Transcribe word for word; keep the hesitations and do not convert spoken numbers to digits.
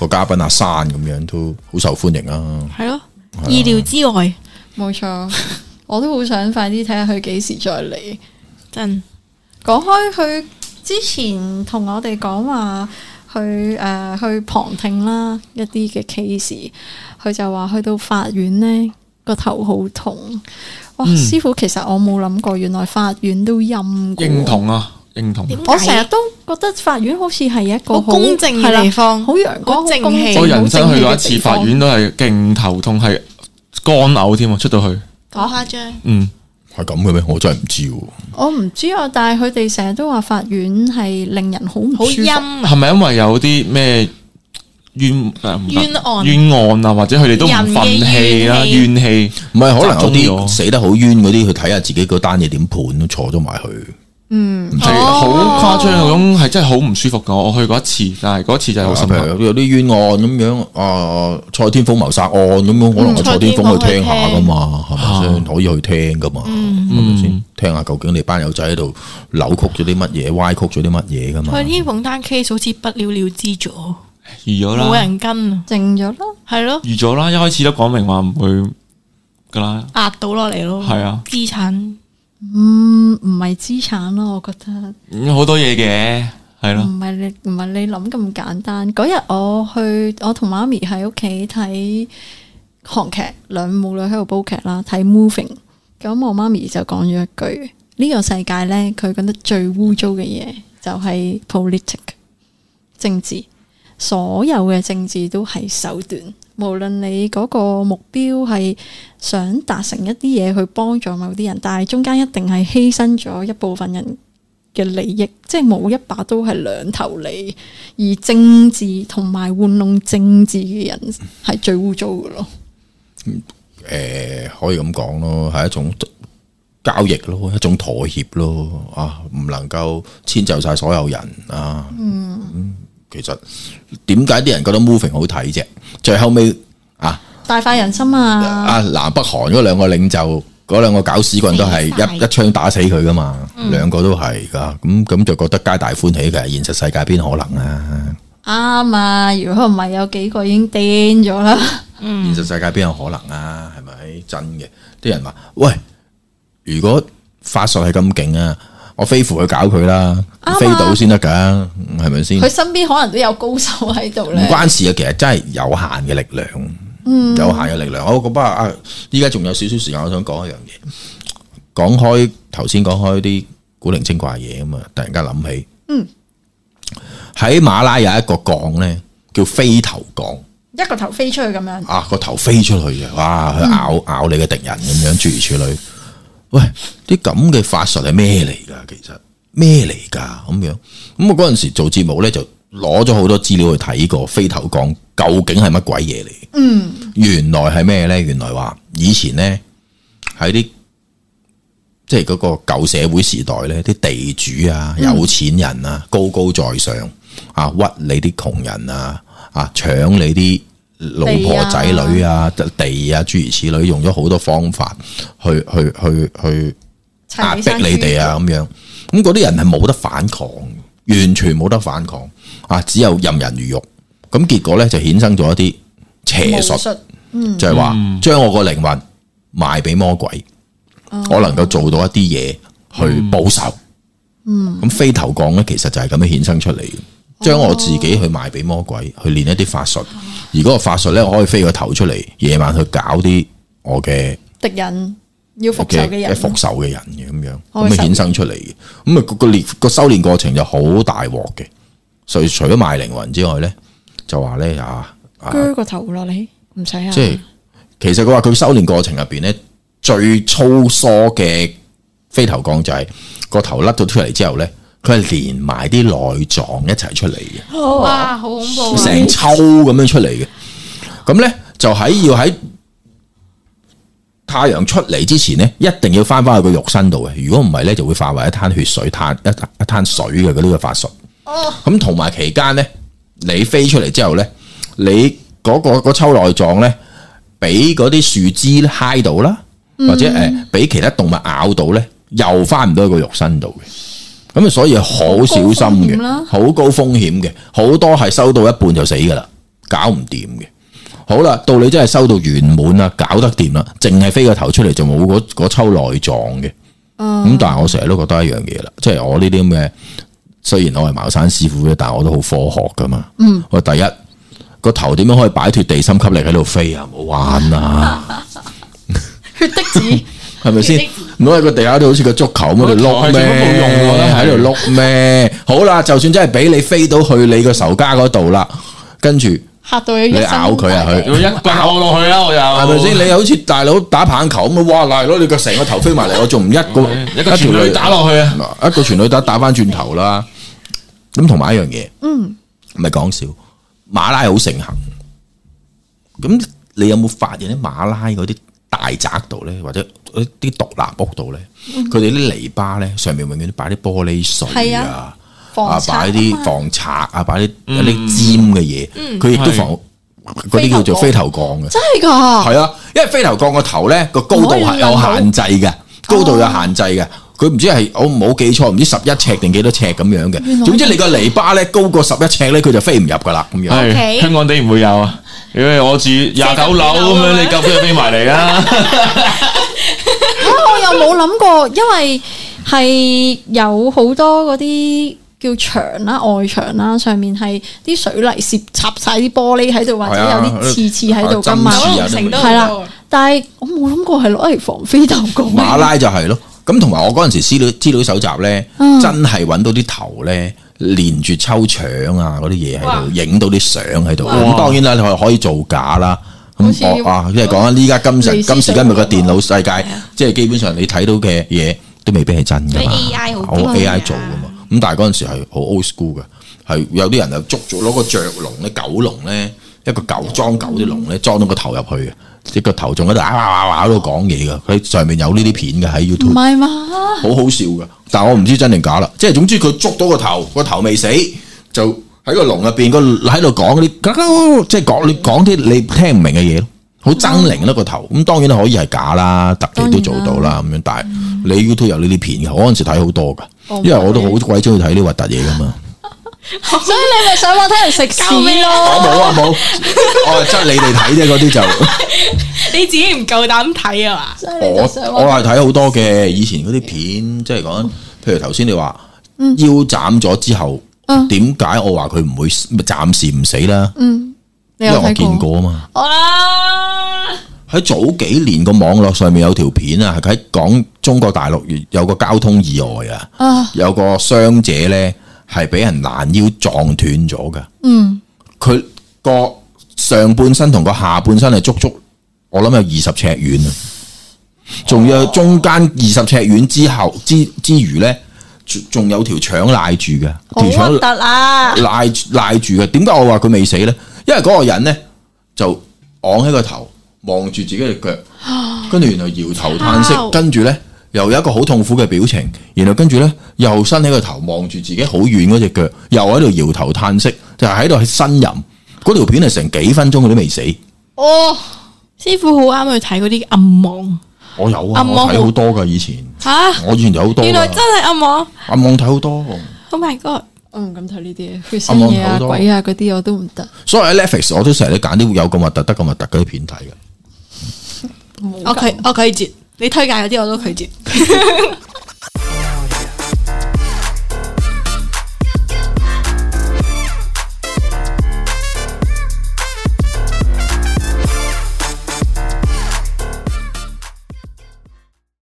個嘉賓阿珊咁樣都好受歡迎啊。 係咯，意料之外， 冇錯。我都好想快啲睇下佢幾時再嚟。 真講開佢之前同我哋講話去誒、呃、去旁聽啦一啲嘅 case，佢就話去到法院呢個頭好痛。哇、嗯，師傅，其實我冇諗過，原來法院都陰。 認同啊，認同。 我成日都覺得法院好似係一個好公正嘅地方， 好陽光、好正氣。 我人生去過一次法院都係勁頭痛，係乾嘔添啊！出到去好誇張。 嗯。 係咁嘅咩？我真係唔知喎。 我唔知啊，但係佢哋成日都話法院係令人好唔好陰。 係咪因為有啲咩冤冤案冤案啊，或者佢哋都唔忿氣啦，怨氣？ 唔係，可能有啲死得好冤嗰啲，去睇下自己嗰單嘢點判，都坐咗埋去。 嗯， 係好誇張嗰種，係真係好唔舒服噶。我去過一次，但係嗰次就係好深刻。 有啲冤案咁樣啊，蔡天鳳謀殺案咁樣，可能我蔡天鳳去聽下噶嘛，係咪先？可以去聽噶嘛，係咪先？聽下究竟你班友仔喺度扭曲咗啲乜嘢，歪曲咗啲乜嘢噶嘛？ 蔡天鳳單 case 好似不了了之咗， 預咗啦， 冇人跟啊， 靜咗啦， 係咯， 預咗啦，一開始都講明話唔會噶啦， 壓到落嚟咯， 係啊， 資產。 嗯，唔係資產咯，我覺得好多嘢嘅，係咯， 唔係你唔係你諗咁簡單。嗰日我去，我同媽咪喺屋企睇韓劇，兩母女喺度煲劇啦，睇 Moving。咁我媽咪就講咗一句：呢個世界咧，佢覺得最污糟嘅嘢就係 politic 政治，所有嘅政治都係手段。無論你嗰個目標係想達成一啲嘢去幫助某啲人，但係中間一定係犧牲咗一部分人嘅利益，即係冇一把刀係兩頭利，而政治同埋玩弄政治嘅人係最污糟嘅咯。 誒、呃，可以咁講咯，係一種交易咯，一種妥協咯，啊，唔能夠遷就晒所有人啊。嗯。嗯其實點解啲人覺得 Moving 好睇啫？最後尾啊， 大快人心啊！ 啊，南北韓嗰兩個領袖，嗰兩個搞屎棍都係一一槍打死佢噶嘛，兩、嗯、個都係噶，咁咁就覺得皆大歡喜嘅。現實世界邊可能啊？啱啊！如果唔係，有幾個已經癲咗啦。 嗯，現實世界邊有可能啊？係咪真嘅？啲人話：喂，如果法術係咁勁啊！我飛符去搞佢啦，啊、飛到先得噶，係咪先？ 佢身邊可能都有高手喺度咧。唔關事啊，其實真係有限嘅力量，嗯、有限嘅力量。我覺得啊，依家仲有少少時間，我想講一樣嘢。講開頭先講開啲古靈精怪嘢啊嘛，突然間諗起，嗯，喺馬拉有一個槓咧，叫飛頭槓， 一個頭飛出去咁樣。啊， 個頭飛出去嘅，哇，去咬、嗯、咬你嘅敵人咁樣，諸如此類。喂，啲咁嘅法術係咩嚟噶？其實咩嚟噶？咁樣咁我嗰陣時做節目咧，就攞咗好多資料去睇過飛頭槓究竟係乜鬼嘢嚟？嗯，原來係咩咧？原來話以前咧喺啲即係嗰個舊社會時代咧，啲地主啊、有錢人啊，高高在上啊，屈你啲窮人啊，啊搶你啲老婆仔女啊，地啊，諸如此類，用咗好多方法去去去去壓迫你哋啊，咁樣咁嗰啲人係冇得反抗，完全冇得反抗啊，只有任人魚肉。咁結果咧就衍生咗一啲邪術，嗯、就係話將我個靈魂賣俾魔鬼，嗯、我能夠做到一啲嘢去報仇。咁、嗯、飛頭降咧，其實就係咁樣衍生出嚟嘅。將我自己去賣俾魔鬼，去練一啲法術，而嗰個法術咧，我可以飛個頭出嚟，夜晚去搞啲我嘅敵人，要復仇嘅人， 復仇嘅人嘅咁樣，咁樣衍生出嚟嘅。咁啊個練個修煉過程就好大鑊嘅。所以除咗賣靈魂之外咧，就話咧啊， 鋸個頭落嚟唔使啊。 即係其實佢話佢修煉過程入邊咧，最粗疏嘅飛頭降就係個頭甩咗出嚟之後咧。佢係連埋啲內臟一齊出嚟嘅， 哇，好恐怖！ 成抽咁樣出嚟嘅，咁咧就喺要喺太陽出嚟之前咧，一定要翻翻去個肉身度嘅。如果唔係咧，就會化為一灘血水，灘一一灘水嘅嗰啲嘅法術。哦，咁同埋期間咧，你飛出嚟之後咧，你嗰、嗰個、嗰個抽內臟咧，俾嗰啲樹枝揩到啦，或者誒俾其他動物咬到咧，又翻唔到去個肉身度嘅。咁啊，所以好小心嘅，好高風險嘅，好多係收到一半就死噶啦， 搞唔掂嘅。好啦，到你真係收到圓滿啦，搞得掂啦，淨係飛個頭出嚟就冇嗰嗰抽內臟嘅。咁、嗯、但係我成日都覺得一樣嘢啦，即係我呢啲咁嘅，雖然我係茅山師傅嘅，但係我都好科學噶嘛。嗯，我第一個頭點樣可以擺脫地心吸力喺度飛啊？唔好玩啊！ 血滴子係咪先？唔好喺個地下度好似個足球咁喺度碌咩？喺度碌咩？好啦，就算真係俾你飛到去你個仇家嗰度啦，跟住。 嚇到你咬佢啊！佢要一棍咬落去啦！我又係咪先？你好似大佬打棒球咁啊！哇！大佬你個成個頭飛埋嚟，我仲唔一個一個全女打落去啊！ 一個全女打打翻轉頭啦！咁同埋一樣嘢，嗯，唔係講笑，馬拉好盛行。咁你有冇發現喺馬拉嗰啲大宅度咧，或者啲獨立屋度咧，佢哋啲泥巴咧上面永遠都擺啲玻璃碎啊！啊！擺啲防賊啊，擺啲一啲尖嘅嘢，佢亦都防嗰啲叫做飛頭降嘅。 真係噶？ 係啊，因為飛頭降個頭咧個高度係有限制嘅，高度有限制嘅。佢唔知係我冇記錯，唔知十一尺定幾多尺咁樣嘅。總之你個籬笆咧高過十一尺咧，佢就飛唔入噶啦。咁樣係香港地唔會有啊。因為我住廿九樓咁樣，你夠飛就飛埋嚟啦。 我又冇諗過，因為係有好多嗰啲。叫牆啦，外牆啦，上面係啲水泥攝插晒啲玻璃喺度，或者有啲刺刺喺度噶嘛，係啦。但係我冇諗過係攞嚟防飛頭降。 馬拉就係咯，咁同埋我嗰陣時資料資料搜集咧，嗯、真係揾到啲頭咧連住抽腸啊嗰啲嘢喺度，影到啲相喺度。咁當然啦，你可以造假啦。咁我啊，即係講緊依家今時今時今日嘅電腦世界，即係基本上你睇到嘅嘢都未必係真噶嘛。 A I 好 A I 做噶嘛。咁但係嗰陣時係好 old school 嘅，係有啲人就捉住攞個雀籠咧、狗籠咧，一個狗裝狗啲籠咧，裝到個頭入去嘅，即個頭仲喺度哇哇哇喺度講嘢嘅，佢上面有呢啲片嘅喺 YouTube，唔係嘛，好好笑嘅，但係我唔知真定假啦，即係總之佢捉到個頭，個頭未死，就喺個籠入邊個喺度講啲，即係講你講啲你聽唔明嘅嘢咯，好猙獰咯個頭，咁當然可以係假啦，特技都做到啦咁樣，但係你 YouTube 有呢啲片嘅，我嗰陣時睇好多噶。因為我都好鬼中意睇啲核突嘢噶嘛， 所以你咪上網睇人食屎咯。 我冇啊冇，我係執你哋睇啫，嗰啲就你自己唔夠膽睇啊嘛。 我我係睇好多嘅，以前嗰啲片，即係講，譬如頭先你話腰斬咗之後，點解我話佢唔會暫時唔死啦？嗯，因為我見過啊嘛。喺早幾年個網絡上面有條片啊，係喺講中國大陸有個交通意外啊，有個傷者咧係俾人攔腰撞斷咗噶。嗯，佢個上半身同個下半身係足足我諗有二十尺遠啊，仲有中間二十尺遠之後之之餘咧，仲有條腸賴住嘅，條腸核突啊， 賴賴住嘅。點解我話佢未死咧？因為嗰個人咧就昂起個頭。望住自己嘅腳，跟住然後搖頭嘆息，跟住咧又有一個好痛苦嘅表情，然後跟住咧又伸起個頭望住自己好遠嗰隻腳，又喺度搖頭嘆息，就係喺度呻吟。嗰條片係成幾分鐘佢都未死。 哦，師傅好啱去睇嗰啲暗網。 我有啊，我睇好多噶以前。吓、啊，我以前有好多。 原來真係暗網。 暗網睇好多。 Oh my god！ 我唔敢睇呢啲嘢，血腥嘢啊、鬼啊嗰啲我都唔得。 所以喺 Netflix 我都成日都揀啲有咁核突、得咁核突嗰啲片睇嘅。 我拒我拒絕，你推介嗰啲我都拒絕。